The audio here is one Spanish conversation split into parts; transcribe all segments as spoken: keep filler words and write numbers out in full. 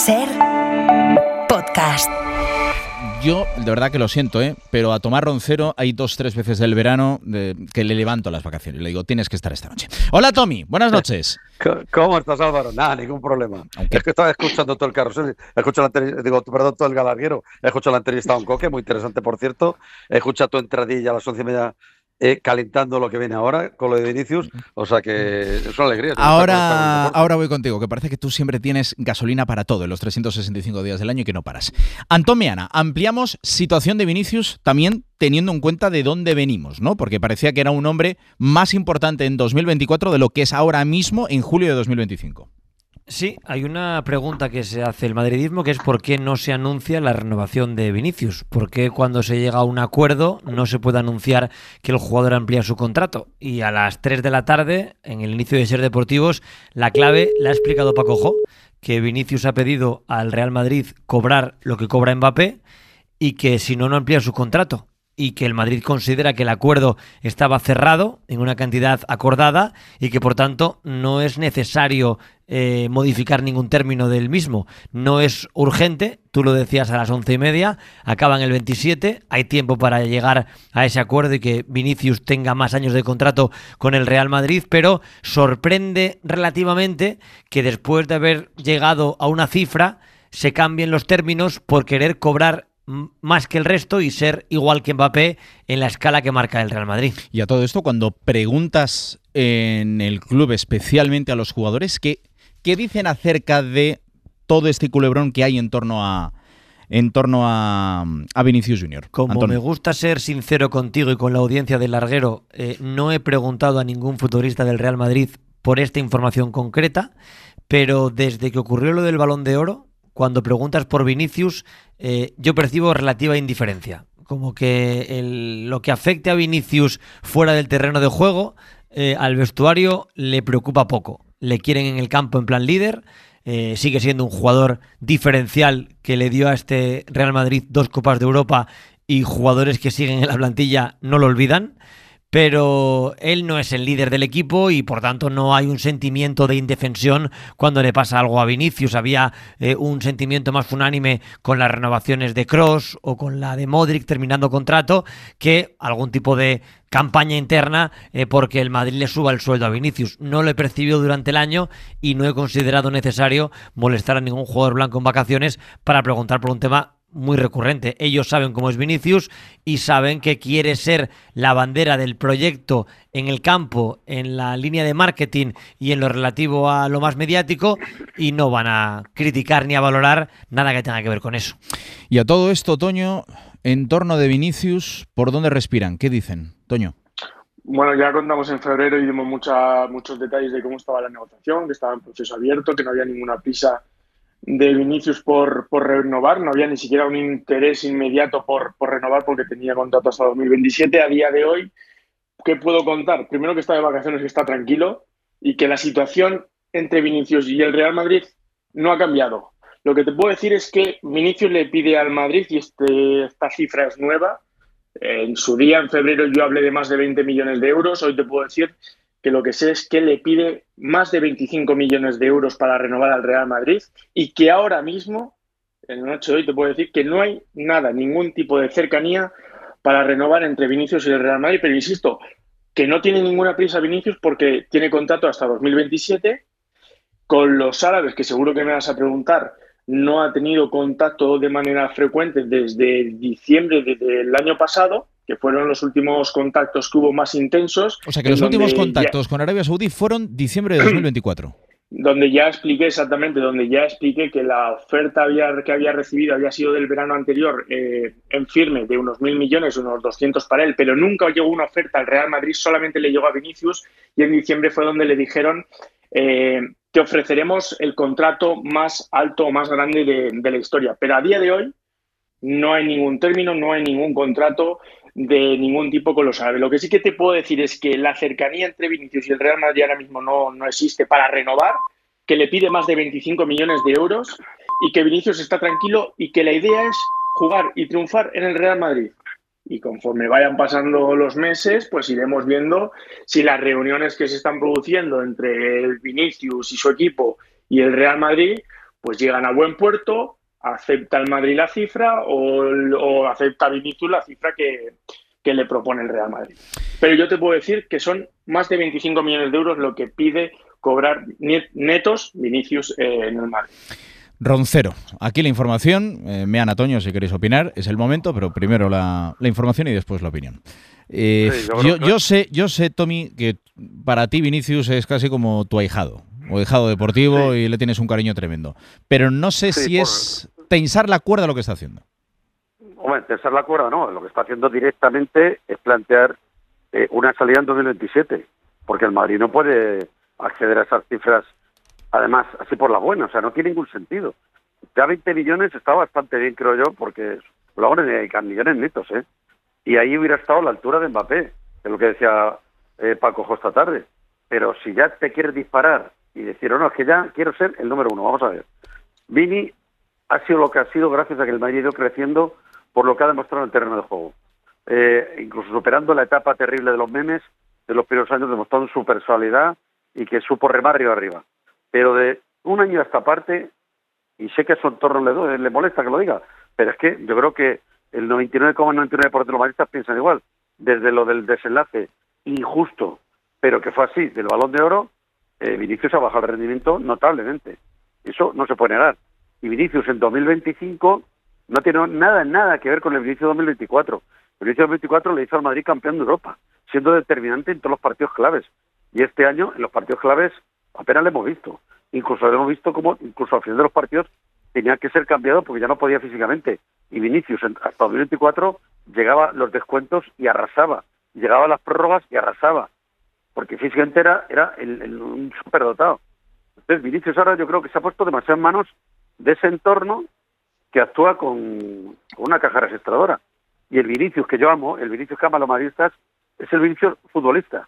Ser podcast. Yo, de verdad que lo siento, ¿eh? Pero a Tomás Roncero hay dos, tres veces del verano de, que le levanto las vacaciones. Le digo, tienes que estar esta noche. Hola, Tommy. Buenas noches. ¿Cómo estás, Álvaro? Nada, ningún problema. Aunque... Es que estaba escuchando todo el carrusel. Escucho la entrevista, digo, perdón, todo el galarguero. He escuchado la entrevista a un coque, muy interesante, por cierto. He escuchado tu entradilla a las once y media. Eh, calentando lo que viene ahora con lo de Vinicius, o sea que es una alegría. Ahora, ahora voy contigo, que parece que tú siempre tienes gasolina para todo en los trescientos sesenta y cinco días del año y que no paras. Antón Meana, ampliamos situación de Vinicius también teniendo en cuenta de dónde venimos, ¿no? Porque parecía que era un hombre más importante en dos mil veinticuatro de lo que es ahora mismo en julio de dos mil veinticinco. Sí, hay una pregunta que se hace el madridismo, que es ¿por qué no se anuncia la renovación de Vinicius? ¿Por qué cuando se llega a un acuerdo no se puede anunciar que el jugador amplía su contrato? Y a las tres de la tarde, en el inicio de Ser Deportivos, la clave la ha explicado Paco Jo, que Vinicius ha pedido al Real Madrid cobrar lo que cobra Mbappé y que si no, no amplía su contrato. Y que el Madrid considera que el acuerdo estaba cerrado en una cantidad acordada y que por tanto no es necesario eh, modificar ningún término del mismo. No es urgente, tú lo decías a las once y media, acaban el veintisiete, hay tiempo para llegar a ese acuerdo y que Vinicius tenga más años de contrato con el Real Madrid, pero sorprende relativamente que después de haber llegado a una cifra se cambien los términos por querer cobrar más que el resto y ser igual que Mbappé en la escala que marca el Real Madrid. Y a todo esto, cuando preguntas en el club, especialmente a los jugadores, ¿qué, qué dicen acerca de todo este culebrón que hay en torno a en torno a, a Vinicius Junior? Como Antonio. Me gusta ser sincero contigo y con la audiencia del Larguero, eh, no he preguntado a ningún futbolista del Real Madrid por esta información concreta, pero desde que ocurrió lo del Balón de Oro, cuando preguntas por Vinicius, eh, yo percibo relativa indiferencia. Como que el, lo que afecte a Vinicius fuera del terreno de juego, eh, al vestuario le preocupa poco. Le quieren en el campo en plan líder, eh, sigue siendo un jugador diferencial que le dio a este Real Madrid dos Copas de Europa y jugadores que siguen en la plantilla no lo olvidan. Pero él no es el líder del equipo y por tanto no hay un sentimiento de indefensión cuando le pasa algo a Vinicius. Había eh, un sentimiento más unánime con las renovaciones de Kroos o con la de Modric terminando contrato que algún tipo de campaña interna eh, porque el Madrid le suba el sueldo a Vinicius. No lo he percibido durante el año y no he considerado necesario molestar a ningún jugador blanco en vacaciones para preguntar por un tema muy recurrente. Ellos saben cómo es Vinicius y saben que quiere ser la bandera del proyecto en el campo, en la línea de marketing y en lo relativo a lo más mediático y no van a criticar ni a valorar nada que tenga que ver con eso. Y a todo esto, Toño, en torno de Vinicius, ¿por dónde respiran? ¿Qué dicen, Toño? Bueno, ya contamos en febrero y dimos mucha, muchos detalles de cómo estaba la negociación, que estaba en proceso abierto, que no había ninguna prisa de Vinicius por, por renovar, no había ni siquiera un interés inmediato por, por renovar porque tenía contrato hasta dos mil veintisiete. A día de hoy, ¿qué puedo contar? Primero que está de vacaciones, que está tranquilo y que la situación entre Vinicius y el Real Madrid no ha cambiado. Lo que te puedo decir es que Vinicius le pide al Madrid, y este, esta cifra es nueva, en su día, en febrero, yo hablé de más de veinte millones de euros, hoy te puedo decir que lo que sé es que le pide más de veinticinco millones de euros para renovar al Real Madrid y que ahora mismo, en la noche de hoy, te puedo decir que no hay nada, ningún tipo de cercanía para renovar entre Vinicius y el Real Madrid, pero insisto, que no tiene ninguna prisa Vinicius porque tiene contrato hasta dos mil veintisiete, con los árabes, que seguro que me vas a preguntar, no ha tenido contacto de manera frecuente desde diciembre del año pasado, que fueron los últimos contactos que hubo más intensos. O sea que los últimos contactos ya, con Arabia Saudí fueron diciembre de dos mil veinticuatro. Donde ya expliqué exactamente, donde ya expliqué que la oferta había, que había recibido había sido del verano anterior eh, en firme de unos mil millones, unos doscientos para él, pero nunca llegó una oferta al Real Madrid, solamente le llegó a Vinicius y en diciembre fue donde le dijeron eh, te ofreceremos el contrato más alto o más grande de, de la historia. Pero a día de hoy no hay ningún término, no hay ningún contrato de ningún tipo con los árabes. Lo que sí que te puedo decir es que la cercanía entre Vinicius y el Real Madrid ahora mismo no, no existe para renovar, que le pide más de veinticinco millones de euros y que Vinicius está tranquilo y que la idea es jugar y triunfar en el Real Madrid. Y conforme vayan pasando los meses, pues iremos viendo si las reuniones que se están produciendo entre el Vinicius y su equipo y el Real Madrid pues llegan a buen puerto, acepta el Madrid la cifra o, o acepta Vinicius la cifra que, que le propone el Real Madrid. Pero yo te puedo decir que son más de veinticinco millones de euros lo que pide cobrar netos Vinicius eh, en el Madrid. Roncero, aquí la información, eh, Meana, Toño, si queréis opinar, es el momento, pero primero la, la información y después la opinión. Eh, sí, yo, yo, yo sé, yo sé, Tommy, que para ti Vinicius es casi como tu ahijado, o ahijado deportivo, sí. Y le tienes un cariño tremendo. Pero no sé sí, si por... es tensar la cuerda lo que está haciendo. Hombre, tensar la cuerda no, lo que está haciendo directamente es plantear eh, una salida en dos mil veintisiete, porque el Madrid no puede acceder a esas cifras. Además, así por la buena, o sea, no tiene ningún sentido. Ya veinte millones está bastante bien, creo yo, porque lo hago en millones netos, ¿eh? Y ahí hubiera estado a la altura de Mbappé, que es lo que decía eh, Paco Jo esta tarde. Pero si ya te quieres disparar y decir, oh, no, es que ya quiero ser el número uno, vamos a ver. Vini ha sido lo que ha sido gracias a que el Madrid ha ido creciendo por lo que ha demostrado en el terreno de juego. Eh, incluso superando la etapa terrible de los memes de los primeros años, demostrando su personalidad y que supo remar arriba arriba. Pero de un año a esta parte, y sé que a su entorno le, le molesta que lo diga, pero es que yo creo que el noventa y nueve coma noventa y nueve por ciento de los madridistas piensan igual. Desde lo del desenlace injusto, pero que fue así, del Balón de Oro, eh, Vinicius ha bajado el rendimiento notablemente. Eso no se puede negar. Y Vinicius en dos mil veinticinco no tiene nada, nada que ver con el Vinicius dos mil veinticuatro. El Vinicius dos mil veinticuatro le hizo al Madrid campeón de Europa, siendo determinante en todos los partidos claves. Y este año, en los partidos claves, apenas lo hemos visto. Incluso lo hemos visto como, incluso al final de los partidos, tenía que ser cambiado porque ya no podía físicamente. Y Vinicius, hasta dos mil veinticuatro, llegaba a los descuentos y arrasaba. Llegaba a las prórrogas y arrasaba. Porque físicamente era, era el, el, un superdotado. Entonces, Vinicius ahora yo creo que se ha puesto demasiado en manos de ese entorno que actúa con, con una caja registradora. Y el Vinicius que yo amo, el Vinicius que ama a los madridistas, es el Vinicius futbolista.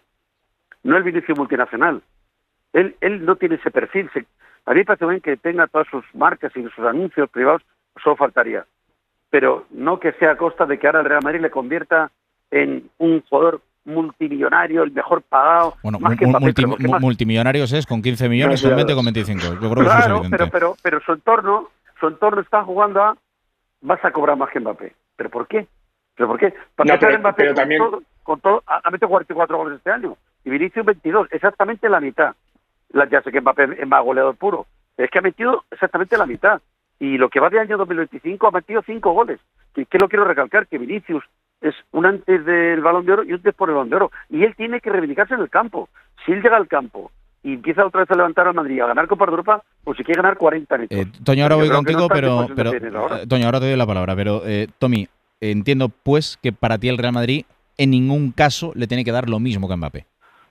No el Vinicius multinacional. Él, él no tiene ese perfil. Se, a mí me parece bien que tenga todas sus marcas y sus anuncios privados, solo faltaría. Pero no que sea a costa de que ahora el Real Madrid le convierta en un jugador multimillonario, el mejor pagado. Bueno, más que multi, Mbappé, multi, multimillonarios es con quince millones, con veinte, con veinticinco. Yo creo que claro, eso es evidente. Pero, pero, pero su entorno, su entorno está jugando a vas a cobrar más que Mbappé. ¿Pero por qué? ¿Pero por qué? Para no, pero, Mbappé pero con, también... todo, con todo, ha metido cuarenta y cuatro goles este año. Y Vinicius veintidós, exactamente la mitad. La, ya sé que Mbappé es más goleador puro, es que ha metido exactamente la mitad. Y lo que va de año dos mil veinticinco ha metido cinco goles. Que, que lo quiero recalcar, que Vinicius es un antes del Balón de Oro y un después del Balón de Oro. Y él tiene que reivindicarse en el campo. Si él llega al campo y empieza otra vez a levantar al Madrid a ganar Copa de Europa, pues si quiere ganar cuarenta netos. Eh, Toño, ahora voy contigo, no pero, pero eh, Toño, ahora te doy la palabra. Pero, eh, Tommy, entiendo pues que para ti el Real Madrid en ningún caso le tiene que dar lo mismo que a Mbappé.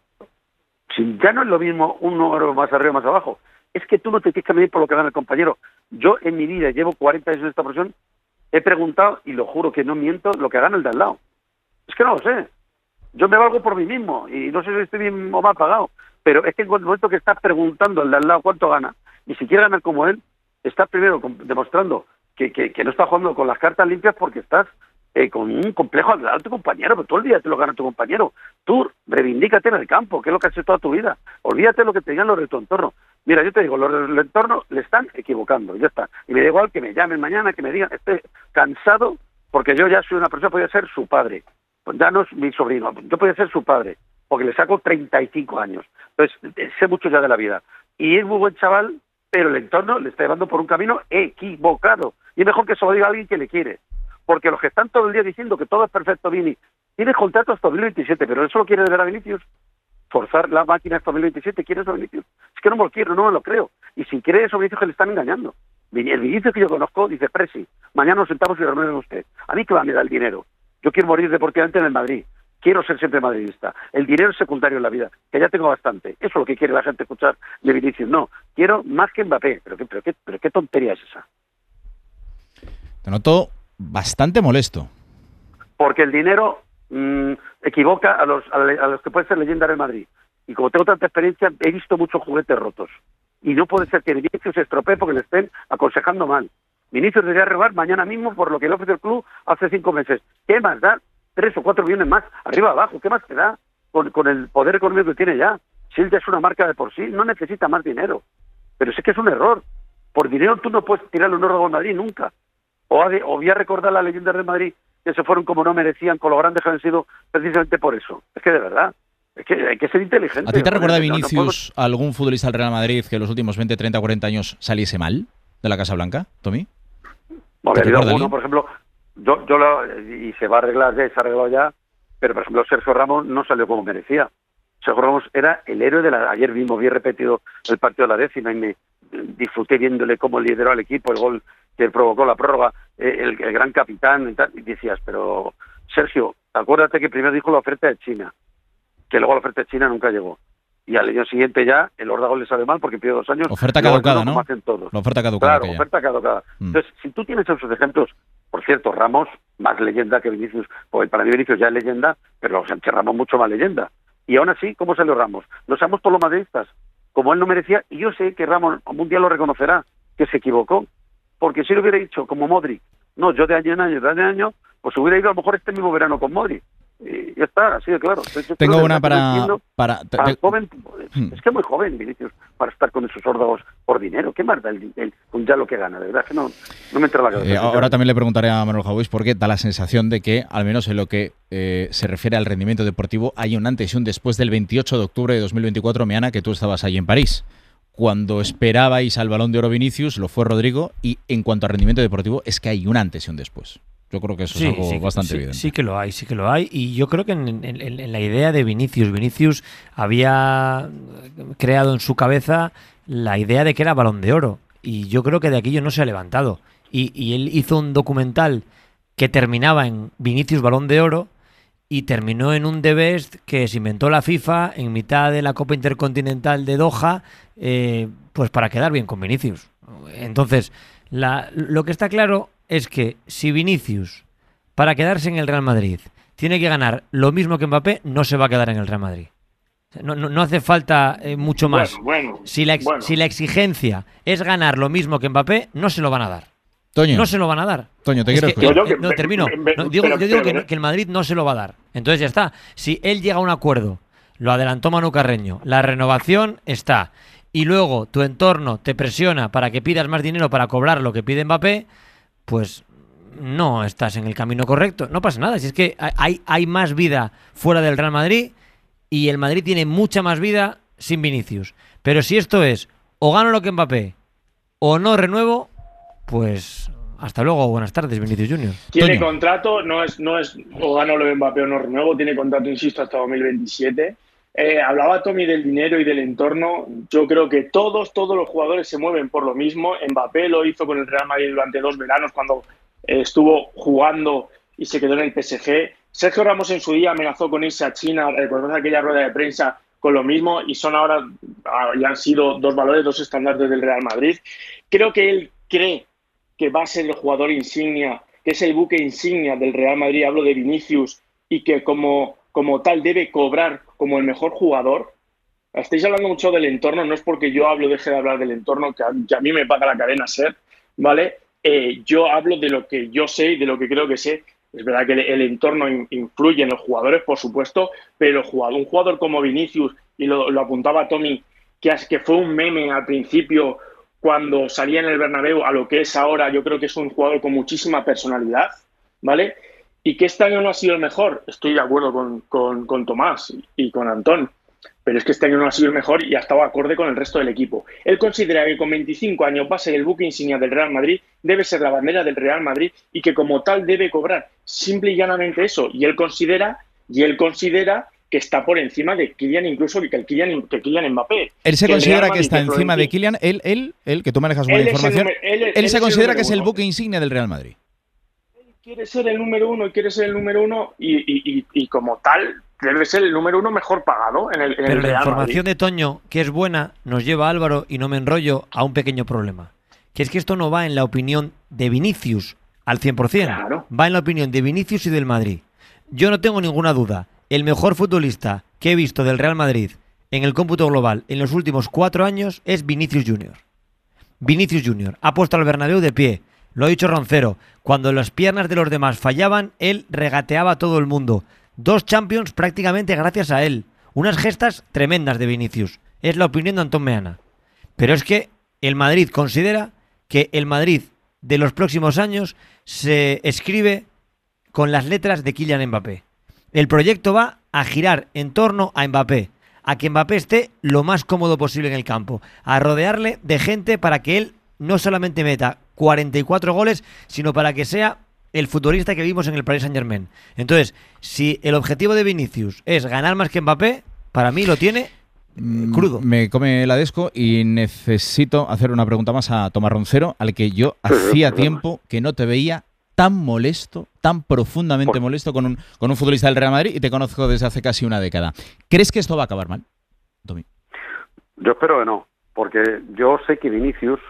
Si ya no es lo mismo un número más arriba o más abajo, es que tú no te tienes que medir por lo que gana el compañero. Yo en mi vida llevo cuarenta años en esta profesión, he preguntado, y lo juro que no miento, lo que gana el de al lado. Es que no lo sé. Yo me valgo por mí mismo, y no sé si estoy bien o mal pagado, pero es que en el momento que estás preguntando al de al lado cuánto gana, y si quiere ganar como él, estás primero demostrando que, que, que no estás jugando con las cartas limpias porque estás Eh, con un complejo al lado de tu compañero, pero tú olvídate lo que gana tu compañero. Tú reivindícate en el campo, que es lo que has hecho toda tu vida. Olvídate lo que te digan los de tu entorno. Mira, yo te digo, los del entorno le están equivocando, ya está. Y me da igual que me llamen mañana, que me digan, estoy cansado, porque yo ya soy una persona, podría ser su padre. Pues ya no es mi sobrino, yo podría ser su padre, porque le saco treinta y cinco años. Entonces, sé mucho ya de la vida. Y es muy buen chaval, pero el entorno le está llevando por un camino equivocado. Y es mejor que se lo diga a alguien que le quiere. Porque los que están todo el día diciendo que todo es perfecto, Vini, tienes contrato hasta dos mil veintisiete, pero eso lo quiere ver a Vinicius. Forzar la máquina hasta dos mil veintisiete, ¿quieres a Vinicius? Es que no me lo quiero, no me lo creo. Y si quiere eso, Vinicius, que le están engañando. El Vinicius que yo conozco dice, Presi, mañana nos sentamos y reunimos usted. A mí que va a me da el dinero. Yo quiero morir deportivamente en el Madrid. Quiero ser siempre madridista. El dinero es secundario en la vida, que ya tengo bastante. Eso es lo que quiere la gente escuchar de Vinicius. No, quiero más que Mbappé. Pero qué, pero qué, pero qué tontería es esa. Te noto bastante molesto. Porque el dinero mmm, equivoca a los, a, a los que pueden ser leyenda del Madrid. Y como tengo tanta experiencia, he visto muchos juguetes rotos. Y no puede ser que Vinicius se estropee porque le estén aconsejando mal. Vinicius debería robar mañana mismo por lo que le ofrece el club hace cinco meses. ¿Qué más da? Tres o cuatro millones más, arriba abajo. ¿Qué más te da con, con el poder económico que tiene ya? Si él ya es una marca de por sí, no necesita más dinero. Pero sí que es un error. por dinero tú no puedes tirarle un órdago al Madrid nunca. O, ha de, o voy a recordar las leyendas del Madrid que se fueron como no merecían, con lo grandes que han sido precisamente por eso. Es que de verdad, es que hay que ser inteligente. ¿A ti te recuerda, no, Vinicius, no puedo... algún futbolista del Real Madrid que en los últimos veinte, treinta, cuarenta años saliese mal de la Casa Blanca, Tommy? No, había habido alguno, por ejemplo, yo, yo lo, y se va a arreglar ya, y se ha arreglado ya, pero por ejemplo Sergio Ramos no salió como merecía. Sergio Ramos era el héroe de la... Ayer mismo vi repetido el partido de la décima y me disfruté viéndole cómo lideró al equipo, el gol que provocó la prórroga, eh, el, el gran capitán y, tal, y decías, pero Sergio, acuérdate que primero dijo la oferta de China, que luego la oferta de China nunca llegó. Y al año siguiente ya el órdago le sale mal porque pidió dos años. Oferta caducada, ¿no? Hacen todos. La oferta caducada. Claro, oferta caducada. Mm. Entonces, si tú tienes esos ejemplos, por cierto, Ramos, más leyenda que Vinicius, porque para mí Vinicius ya es leyenda, pero Sánchez Ramos mucho más leyenda. Y aún así, ¿cómo salió Ramos? Lo sabemos todos los madridistas. Como él no merecía, y yo sé que Ramos un día lo reconocerá, que se equivocó. Porque si lo hubiera dicho como Modric, no, yo de año en año, de año en año, pues hubiera ido a lo mejor este mismo verano con Modric. Y ya está, así de claro. Yo Tengo una para... para te, te... joven, es que es muy joven Vinicius para estar con esos órdagos por dinero. ¿Qué más da el, el, el ya lo que gana? De verdad que no, no me entra la cabeza. Eh, ahora también le preguntaré a Manuel Jauis porque da la sensación de que, al menos en lo que eh, se refiere al rendimiento deportivo, hay un antes y un después del veintiocho de octubre de dos mil veinticuatro, Meana, que tú estabas allí en París. Cuando esperabais al Balón de Oro Vinicius, lo fue Rodrigo, y en cuanto a rendimiento deportivo, es que hay un antes y un después. Yo creo que eso sí, es algo sí, bastante sí, evidente. Sí que lo hay, sí que lo hay. Y yo creo que en, en, en la idea de Vinicius, Vinicius había creado en su cabeza la idea de que era Balón de Oro. Y yo creo que de aquello no se ha levantado. Y, y él hizo un documental que terminaba en Vinicius Balón de Oro y terminó en un The Best que se inventó la FIFA en mitad de la Copa Intercontinental de Doha, eh, pues para quedar bien con Vinicius. Entonces, la, lo que está claro es que si Vinicius, para quedarse en el Real Madrid, tiene que ganar lo mismo que Mbappé, no se va a quedar en el Real Madrid. No, no, no hace falta eh, mucho más. Bueno, bueno, si, la ex, bueno. si la exigencia es ganar lo mismo que Mbappé, no se lo van a dar. Toño. No se lo van a dar. Toño, te es quiero que, escuchar. eh, No, termino. No, digo, yo digo que, que el Madrid no se lo va a dar. Entonces ya está. Si él llega a un acuerdo, lo adelantó Manu Carreño, la renovación está, y luego tu entorno te presiona para que pidas más dinero para cobrar lo que pide Mbappé, pues no estás en el camino correcto. No pasa nada. Si es que hay, hay más vida fuera del Real Madrid y el Madrid tiene mucha más vida sin Vinicius. Pero si esto es o gano lo que Mbappé o no renuevo, pues hasta luego, buenas tardes, Vinicius Junior. Tiene Toño. contrato, no es, no es o gano lo de Mbappé o no renuevo, tiene contrato, insisto, hasta dos mil veintisiete. Eh, hablaba Tommy del dinero y del entorno. Yo creo que todos, todos los jugadores se mueven por lo mismo. Mbappé lo hizo con el Real Madrid durante dos veranos cuando eh, estuvo jugando y se quedó en el P S G. Sergio Ramos en su día amenazó con irse a China, recordad aquella rueda de prensa con lo mismo, y son ahora, ya han sido dos valores, dos estandartes del Real Madrid. Creo que él cree que va a ser el jugador insignia, que es el buque insignia del Real Madrid, hablo de Vinicius, y que como, como tal debe cobrar como el mejor jugador. Estáis hablando mucho del entorno, no es porque yo hablo, deje de hablar del entorno, que a, que a mí me paga la cadena SER, ¿vale? Eh, yo hablo de lo que yo sé y de lo que creo que sé. Es verdad que el, el entorno in, influye en los jugadores, por supuesto, pero jugador, un jugador como Vinicius, y lo, lo apuntaba Tommy, que, que fue un meme al principio cuando salía en el Bernabéu a lo que es ahora, yo creo que es un jugador con muchísima personalidad, ¿vale? Y que este año no ha sido el mejor, estoy de acuerdo con, con, con Tomás y con Antón, pero es que este año no ha sido el mejor y ha estado acorde con el resto del equipo. Él considera que con veinticinco años va a ser el buque insignia del Real Madrid, debe ser la bandera del Real Madrid y que como tal debe cobrar. Simple y llanamente eso. Y él considera, y él considera que está por encima de Kylian, incluso que el Kylian, que Kylian Mbappé. Él se que considera Madrid, que está que encima de Kylian, él, él, él, que tú manejas buena información, número, él, él, él se es considera que es el uno. buque insignia del Real Madrid. Él quiere ser el número uno y quiere ser el número uno y, y, y, y como tal debe ser el número uno mejor pagado en el, en Pero el la Real información Madrid. de Toño, que es buena, nos lleva Álvaro, y no me enrollo, a un pequeño problema. Que es que esto no va en la opinión de Vinicius al cien por ciento. Claro. Va en la opinión de Vinicius y del Madrid. Yo no tengo ninguna duda. El mejor futbolista que he visto del Real Madrid en el cómputo global en los últimos cuatro años es Vinicius Junior. Vinicius Junior ha puesto al Bernabéu de pie. Lo ha dicho Roncero. Cuando las piernas de los demás fallaban, él regateaba a todo el mundo. Dos Champions prácticamente gracias a él. Unas gestas tremendas de Vinicius. Es la opinión de Antón Meana. Pero es que el Madrid considera que el Madrid de los próximos años se escribe con las letras de Kylian Mbappé. El proyecto va a girar en torno a Mbappé, a que Mbappé esté lo más cómodo posible en el campo, a rodearle de gente para que él no solamente meta cuarenta y cuatro goles, sino para que sea el futbolista que vimos en el Paris Saint-Germain. Entonces, si el objetivo de Vinicius es ganar más que Mbappé, para mí lo tiene crudo. Me come la desco y necesito hacer una pregunta más a Tomás Roncero, al que yo hacía tiempo que no te veía tan molesto, tan profundamente Por... molesto con un, con un futbolista del Real Madrid, y te conozco desde hace casi una década. ¿Crees que esto va a acabar mal, Tommy? Yo espero que no, porque yo sé que Vinicius,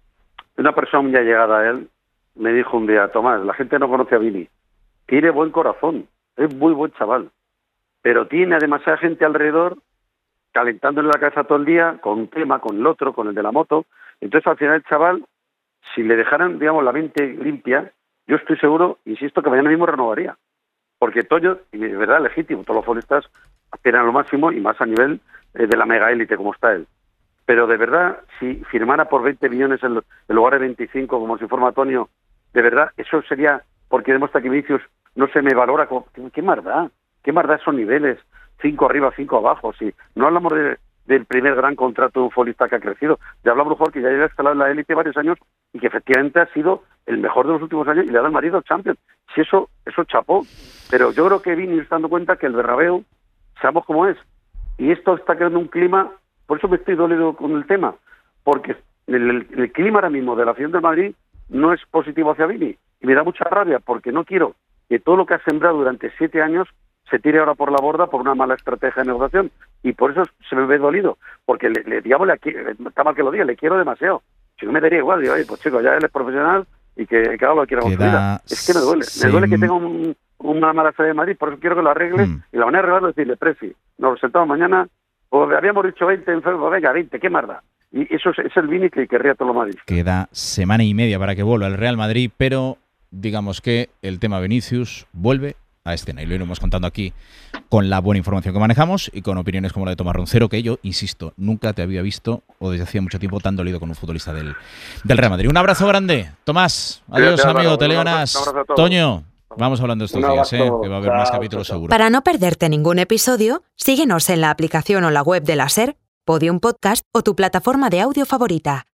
una persona muy allegada a él, me dijo un día: Tomás, la gente no conoce a Vini, tiene buen corazón, es muy buen chaval, pero tiene a demasiada gente alrededor calentándole la cabeza todo el día con un tema, con el otro, con el de la moto. Entonces al final el chaval, si le dejaran, digamos, la mente limpia, yo estoy seguro, insisto, que mañana mismo renovaría. Porque Toño, y de verdad legítimo, todos los futbolistas aspiran a lo máximo y más a nivel eh, de la mega élite como está él. Pero de verdad, si firmara por veinte millones en, en lugar de veinticinco, como se informa Antonio, de verdad, eso sería porque demuestra que Vinicius no se me valora. Como, ¿qué más da? ¿Qué más da esos niveles? Cinco arriba, cinco abajo. Si no hablamos de, del primer gran contrato de un futbolista que ha crecido, ya hablamos de un jugador que ya lleva escalado en la élite varios años y que efectivamente ha sido el mejor de los últimos años y le ha dado el marido Champions. Si eso, eso chapó. Pero yo creo que Vini está dando cuenta que el Bernabéu, sabemos cómo es. Y esto está creando un clima, por eso me estoy dolido con el tema, porque el, el, el clima ahora mismo de la afición del Madrid no es positivo hacia Vini. Y me da mucha rabia porque no quiero que todo lo que ha sembrado durante siete años se tire ahora por la borda por una mala estrategia de negociación. Y por eso se me ve dolido, porque le, le digamos, le, está mal que lo diga, le quiero demasiado. Si no me daría igual, digo, oye, pues chico, ya él es profesional y que, que haga lo que quiera con su vida. Es que me duele, me duele que tenga un, una mala fe de Madrid, por eso quiero que lo arregle. Mm. Y la manera de arreglarlo es decirle: Presi, nos sentamos mañana, pues habíamos dicho veinte en febrero, venga, veinte, ¿qué más da? Y eso es, es el Vini que querría todo lo Madrid. Queda semana y media para que vuelva el Real Madrid, pero digamos que el tema Vinicius vuelve a escena, y lo iremos contando aquí con la buena información que manejamos y con opiniones como la de Tomás Roncero, que yo, insisto, nunca te había visto o desde hacía mucho tiempo tan dolido con un futbolista del, del Real Madrid. Un abrazo grande, Tomás. Adiós, Cuídate, amigo, Álvaro, te leonas. Toño, vamos hablando estos días, ¿eh? Que va a haber más capítulos seguro. Para no perderte ningún episodio, síguenos en la aplicación o la web de la SER, Podium Podcast o tu plataforma de audio favorita.